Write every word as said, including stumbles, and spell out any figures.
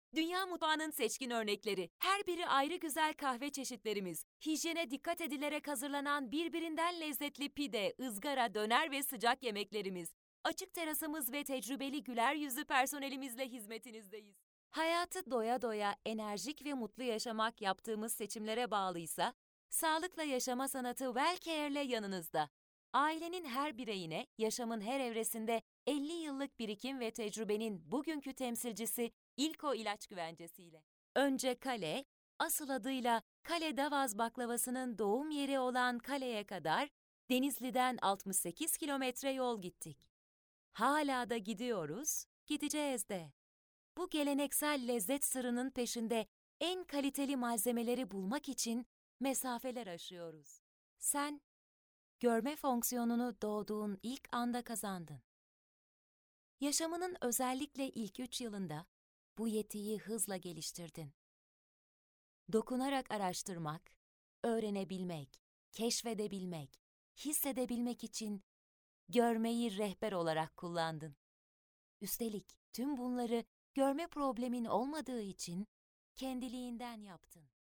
Dünya mutfağının seçkin örnekleri, her biri ayrı güzel kahve çeşitlerimiz, hijyene dikkat edilerek hazırlanan birbirinden lezzetli pide, ızgara, döner ve sıcak yemeklerimiz, açık terasımız ve tecrübeli güler yüzlü personelimizle hizmetinizdeyiz. Hayatı doya doya, enerjik ve mutlu yaşamak yaptığımız seçimlere bağlıysa, sağlıkla yaşama sanatı WellCare'le yanınızda. Ailenin her bireyine, yaşamın her evresinde elli yıllık birikim ve tecrübenin bugünkü temsilcisi İlko İlaç Güvencesi'yle. Önce Kale, asıl adıyla Kale Davaz baklavasının doğum yeri olan Kale'ye kadar Denizli'den altmış sekiz kilometre yol gittik. Hala da gidiyoruz, gideceğiz de. Bu geleneksel lezzet sırrının peşinde en kaliteli malzemeleri bulmak için mesafeler aşıyoruz. Sen, görme fonksiyonunu doğduğun ilk anda kazandın. Yaşamının özellikle ilk üç yılında bu yetiyi hızla geliştirdin. Dokunarak araştırmak, öğrenebilmek, keşfedebilmek, hissedebilmek için görmeyi rehber olarak kullandın. Üstelik tüm bunları görme problemin olmadığı için kendiliğinden yaptın.